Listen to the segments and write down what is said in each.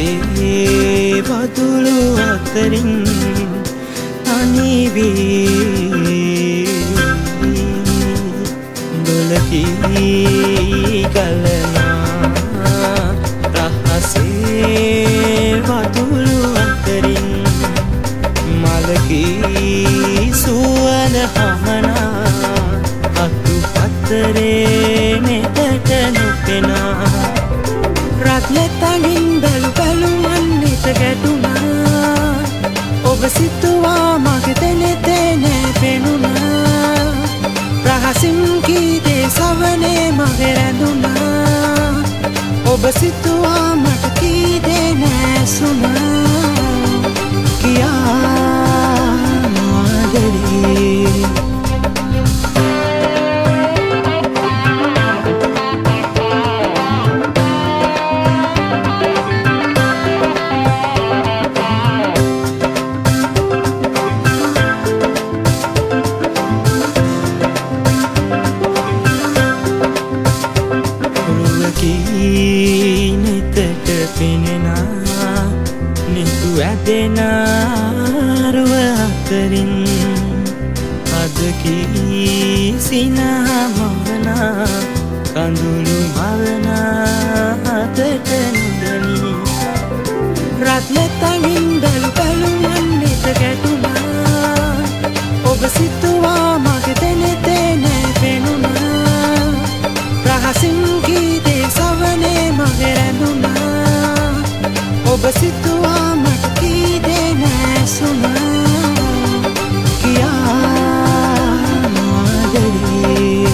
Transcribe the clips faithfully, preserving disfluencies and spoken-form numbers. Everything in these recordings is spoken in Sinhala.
මලකේ වතුළු අතරින් අනිවී දොලකී ගලනා රහසේ වතුළු අතරින් මලකී සුවඳ හමනා අතු පතරේ නෙතට නොපෙනා රත්ලතලින් බැලු බැලුමන්නට ගැටුණා ඔබ සිතුවා මගේ තෙනෙතේ නෑ පෙනුණා රහසින් කීදේ සවනේ මගේ රැඳුණා ඔබ සිතුවා මට කීදේ නෑසුණා කියා මාදරේ නෙතට පෙනෙනා නිතු ඇදෙනා රුව අතරින් අදකී සිනා මවනා කඳුළු මවනා අතට නොදනී රත්ලතලින් බැලු බැලුමන්නට ගැටුණා ඔබ සිතුවා මගේ තෙනෙතේ නෑ පෙනුණා රහසින් කීදේ සවනේ මගේ රැඳුණා ඔබ සිතුවා මට කීදේ නෑසුණා කියා මාදරේ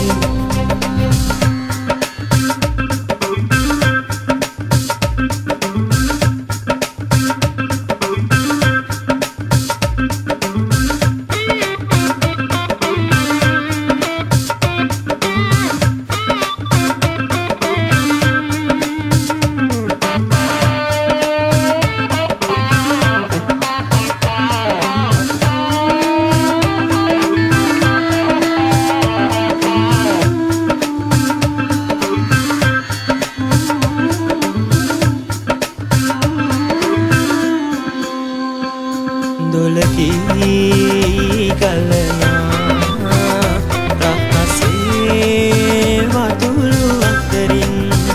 දොලකී ගලනා රහසේ වතුළු අතරින්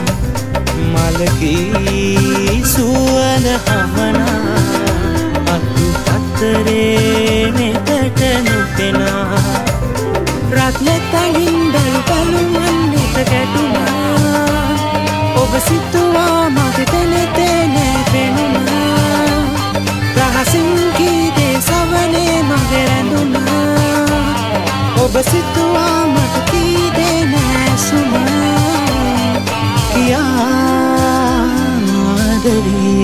මලකී සුවඳ හමනා අතු පතරේ නෙතට නොපෙනා රත්ලතලින් බැලු බැලුමන්නට ගැටුණා ඔබ සිතුවා මගේ තෙනෙතේ නෑ පෙනුණා රහසින් කීදේ සවනේ මගේ රැඳුණා ඔබ සිතුවා මට කීදේ නෑසුණා කියා මාදරේ